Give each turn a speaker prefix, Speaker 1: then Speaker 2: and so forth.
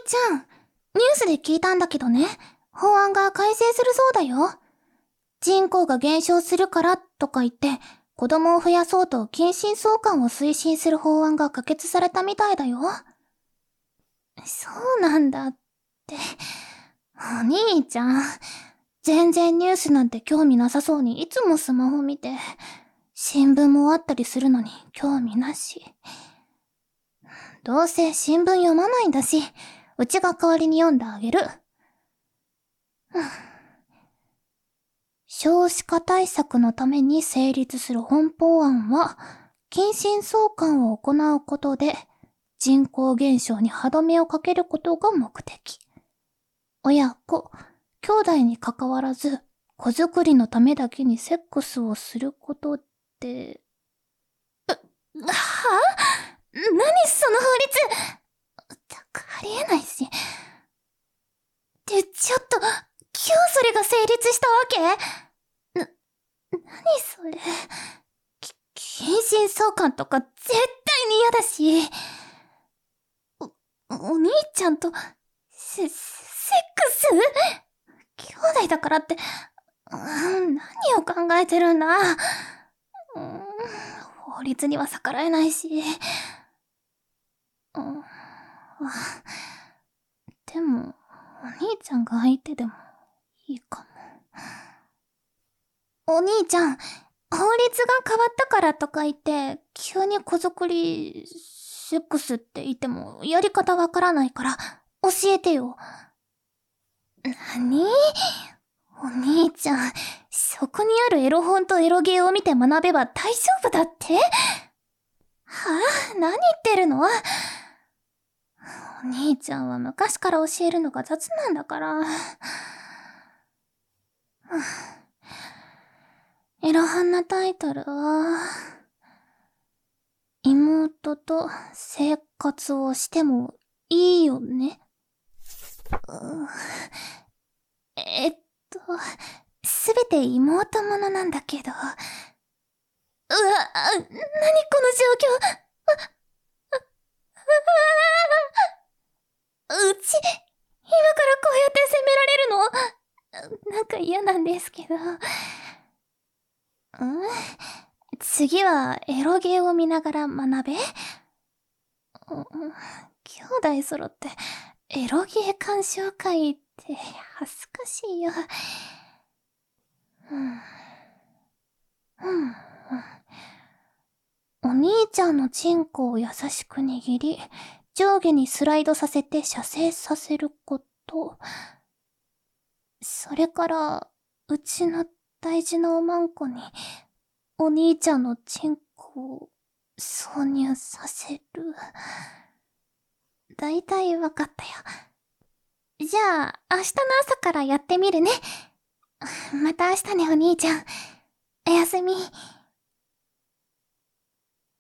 Speaker 1: ちゃん、ニュースで聞いたんだけどね、法案が改正するそうだよ。人口が減少するからとか言って、子供を増やそうと近親相関を推進する法案が可決されたみたいだよ。そうなんだって。お兄ちゃん、全然ニュースなんて興味なさそうにいつもスマホ見て、新聞もあったりするのに興味なし。どうせ新聞読まないんだし、うちが代わりに読んであげる。少子化対策のために成立する本法案は、近親相関を行うことで、人口減少に歯止めをかけることが目的。親子、兄弟に関わらず、子作りのためだけにセックスをすることって、はぁ？何その法律！ったくありえないし。ちょっと、今日それが成立したわけ？何それ。近親相関とか絶対に嫌だし。お兄ちゃんと、セックス？兄弟だからって、何を考えてるんだ。法律には逆らえないし。でも、お兄ちゃんが相手でもいいかも。お兄ちゃん、法律が変わったからとか言って、急に子作り、セックスって言っても、やり方わからないから、教えてよ。何？お兄ちゃん、そこにあるエロ本とエロゲーを見て学べば大丈夫だって？はぁ？何言ってるの？お兄ちゃんは昔から教えるのが雑なんだから。エロ本のタイトルは、妹と生活をしてもいいよね。すべて妹ものなんだけど。何この状況。うち、今からこうやって責められるの？なんか嫌なんですけど。次はエロゲーを見ながら学べ？兄弟揃ってエロゲー鑑賞会って恥ずかしいよ。お兄ちゃんのチンコを優しく握り、上下にスライドさせて射精させること。それから、うちの大事なおまんこに、お兄ちゃんのチンコを挿入させる。だいたいわかったよ。じゃあ、明日の朝からやってみるね。また明日ね、お兄ちゃん。おやすみ。